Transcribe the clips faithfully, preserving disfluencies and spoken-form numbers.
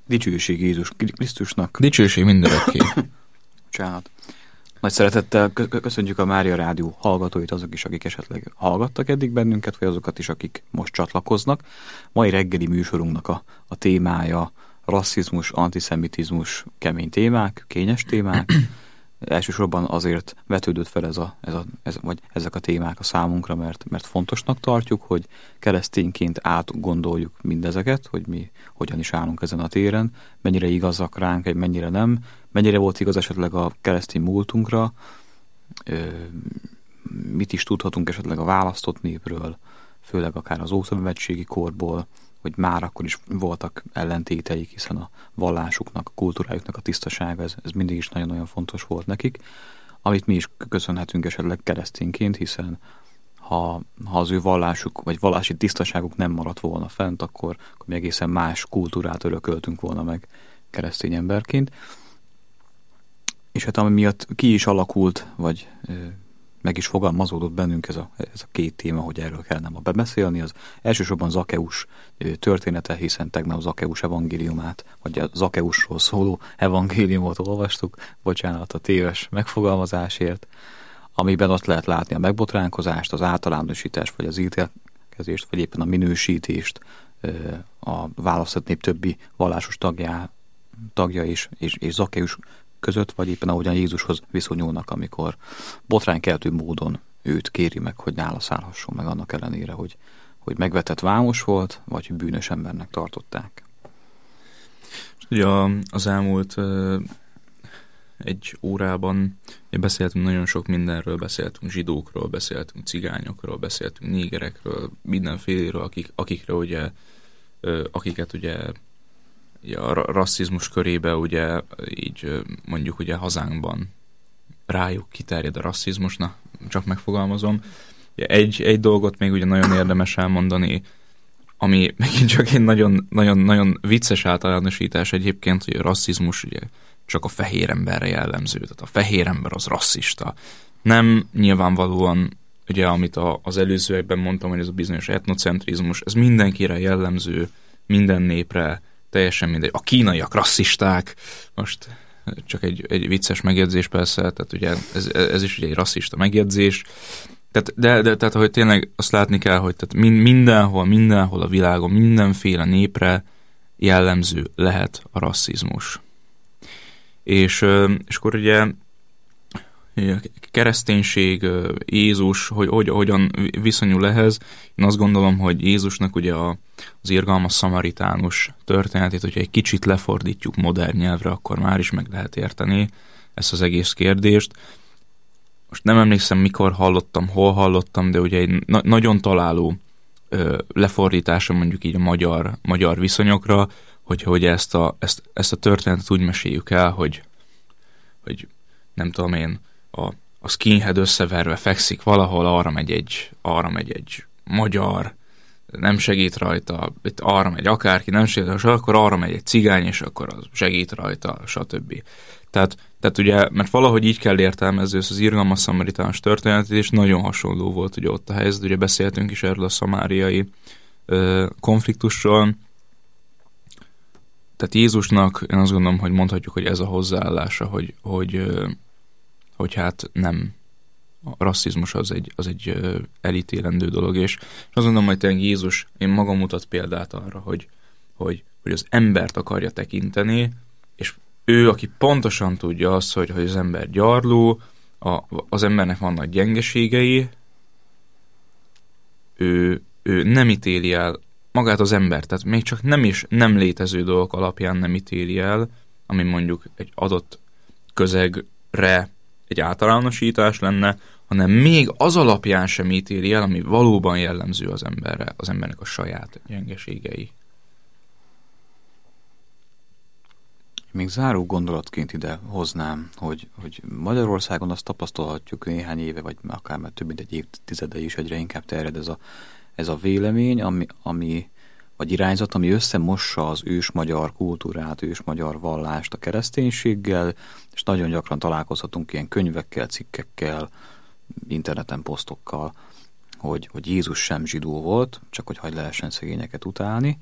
Dicsőség Jézus Krisztusnak. Dicsőség mindörökké. Bocsánat. Nagy szeretettel köszönjük a Mária Rádió hallgatóit, azok is, akik esetleg hallgattak eddig bennünket, vagy azokat is, akik most csatlakoznak. Mai reggeli műsorunknak a, a témája rasszizmus, antiszemitizmus, kemény témák, kényes témák. Elsősorban azért vetődött fel ez a, ez a, ez, vagy ezek a témák a számunkra, mert, mert fontosnak tartjuk, hogy keresztényként átgondoljuk mindezeket, hogy mi hogyan is állunk ezen a téren, mennyire igazak ránk, mennyire nem, mennyire volt igaz esetleg a keresztény múltunkra, mit is tudhatunk esetleg a választott népről, főleg akár az ószövetségi korból, hogy már akkor is voltak ellentéteik, hiszen a vallásuknak, a kultúrájuknak a tisztasága, ez, ez mindig is nagyon-nagyon fontos volt nekik, amit mi is köszönhetünk esetleg keresztényként, hiszen ha, ha az ő vallásuk, vagy vallási tisztaságuk nem maradt volna fent, akkor, akkor mi egészen más kultúrát örököltünk volna meg keresztény emberként. És hát ami miatt ki is alakult, vagy meg is fogalmazódott bennünk ez a, ez a két téma, hogy erről kellene ma bebeszélni, az elsősorban Zakkeus története, hiszen tegnap Zakkeus evangéliumát, vagy a Zakkeusról szóló evangéliumot olvastuk, bocsánat a téves megfogalmazásért, amiben ott lehet látni a megbotránkozást, az általánosítást, vagy az ítélkezést, vagy éppen a minősítést, a választott nép többi vallásos tagjá, tagja is, és, és Zakkeus között, vagy éppen ahogyan Jézushoz viszonyulnak, amikor botránykeltő módon őt kéri meg, hogy nála szállhasson meg annak ellenére, hogy, hogy megvetett vámos volt, vagy hogy bűnös embernek tartották. Ugye az elmúlt uh, egy órában beszéltünk nagyon sok mindenről, beszéltünk zsidókról, beszéltünk cigányokról, beszéltünk négerekről, mindenféléről, akik, akikre ugye, uh, akiket ugye a rasszizmus körébe ugye így mondjuk ugye hazánkban rájuk kiterjed a rasszizmus, na, csak megfogalmazom. Egy, egy dolgot még ugye nagyon érdemes elmondani, ami megint csak egy nagyon, nagyon, nagyon vicces általánosítás egyébként, hogy a rasszizmus ugye csak a fehér emberre jellemző, tehát a fehér ember az rasszista. Nem nyilvánvalóan, ugye amit a, az előzőekben mondtam, hogy ez a bizonyos etnocentrizmus, ez mindenkire jellemző, minden népre, teljesen mindegy. A kínaiak rasszisták, most csak egy, egy vicces megjegyzés persze, tehát ugye ez, ez is ugye egy rasszista megjegyzés, tehát, de, de tehát hogy tényleg azt látni kell, hogy tehát mindenhol, mindenhol a világon, mindenféle népre jellemző lehet a rasszizmus. És, és akkor ugye kereszténység, Jézus, hogy, hogy hogyan viszonyul ehhez. Én azt gondolom, hogy Jézusnak ugye a, az irgalmas szamaritánus történetét, hogyha egy kicsit lefordítjuk modern nyelvre, akkor már is meg lehet érteni ezt az egész kérdést. Most nem emlékszem, mikor hallottam, hol hallottam, de ugye egy na- nagyon találó ö, lefordítása mondjuk így a magyar, magyar viszonyokra, hogy, hogy ezt, a, ezt, ezt a történetet úgy meséljük el, hogy, hogy nem tudom én, A, a skinhead összeverve fekszik valahol, arra megy egy, arra megy egy magyar, nem segít rajta, itt arra megy akárki, nem segít rajta, akkor arra megy egy cigány, és akkor az segít rajta, stb. Tehát, tehát ugye, mert valahogy így kell értelmezni az irgalmas szamaritánus történetet, és nagyon hasonló volt ugye ott a helyzet, ugye beszéltünk is erről a szamáriai ö, konfliktusról. Tehát Jézusnak, én azt gondolom, hogy mondhatjuk, hogy ez a hozzáállása, hogy, hogy ö, hogy hát nem, a rasszizmus az egy, az egy elítélendő dolog, és, és azt mondom, hogy tényleg Jézus, én magam mutat példát arra, hogy, hogy, hogy az embert akarja tekinteni, és ő, aki pontosan tudja azt, hogy, hogy az ember gyarló, a, az embernek vannak gyengeségei, ő, ő nem ítéli el magát az embert, tehát még csak nem is nem létező dolgok alapján nem ítéli el, ami mondjuk egy adott közegre egy általánosítás lenne, hanem még az alapján sem ítéli el, ami valóban jellemző az emberre, az embernek a saját gyengeségei. Még záró gondolatként ide hoznám, hogy, hogy Magyarországon azt tapasztalhatjuk néhány éve, vagy akár már több mint egy évtizede is egyre inkább terjed ez a, ez a vélemény, ami, ami, vagy irányzat, ami összemossa az ős magyar kultúrát, ős magyar vallást a kereszténységgel, és nagyon gyakran találkozhatunk ilyen könyvekkel, cikkekkel, interneten posztokkal, hogy, hogy Jézus sem zsidó volt, csak hogy hagy lehessen szegényeket utálni,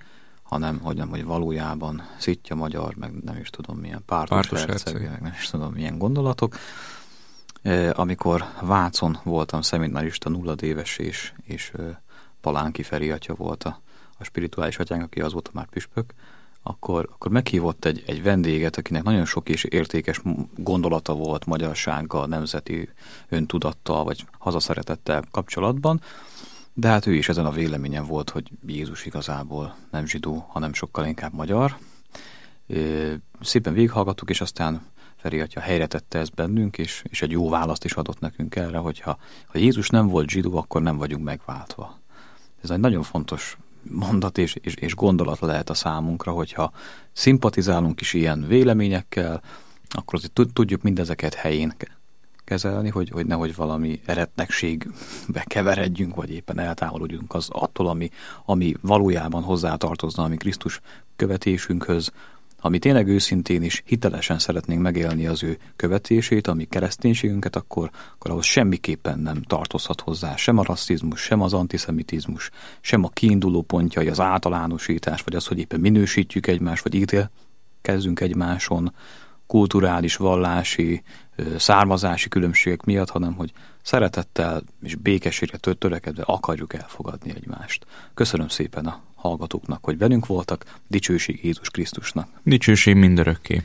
hanem hogy nem, hogy valójában szitja magyar, meg nem is tudom milyen pártos, Pártos herceg, herceg. meg nem is tudom milyen gondolatok. E, amikor Vácon voltam szeminarista nulladéves, és, és e, Palánki Feri atya volt a, a spirituális atyánk, aki azóta már püspök, akkor, akkor meghívott egy, egy vendéget, akinek nagyon sok és értékes gondolata volt magyarsággal, nemzeti öntudattal, vagy hazaszeretettel kapcsolatban, de hát ő is ezen a véleményen volt, hogy Jézus igazából nem zsidó, hanem sokkal inkább magyar. Szépen végighallgattuk, és aztán Feri atya helyre tette ezt bennünk, és, és egy jó választ is adott nekünk erre, hogy ha, ha Jézus nem volt zsidó, akkor nem vagyunk megváltva. Ez egy nagyon fontos mondat és, és, és gondolat lehet a számunkra, hogyha szimpatizálunk is ilyen véleményekkel, akkor azért tudjuk mindezeket helyén kezelni, hogy, hogy nehogy valami eretnekségbe keveredjünk, vagy éppen eltávolodjunk az attól, ami, ami valójában hozzátartozna a mi Krisztus követésünkhöz, ami tényleg őszintén is hitelesen szeretnénk megélni az ő követését, ami kereszténységünket, akkor, akkor ahhoz semmiképpen nem tartozhat hozzá sem a rasszizmus, sem az antiszemitizmus, sem a kiinduló pontjai, az általánosítás, vagy az, hogy éppen minősítjük egymást, vagy ítélkezzünk egymáson, kulturális, vallási, származási különbségek miatt, hanem hogy szeretettel és békességre törekedve akarjuk elfogadni egymást. Köszönöm szépen a hallgatóknak, hogy velünk voltak, dicsőség Jézus Krisztusnak. Dicsőség mindörökké.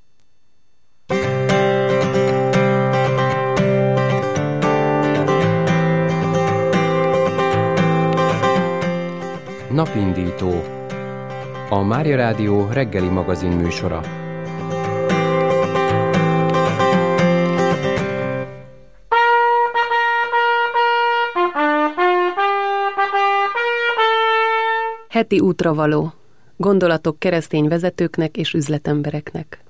Napindító. A Mária Rádió reggeli magazin műsora. Heti útravaló. Gondolatok keresztény vezetőknek és üzletembereknek.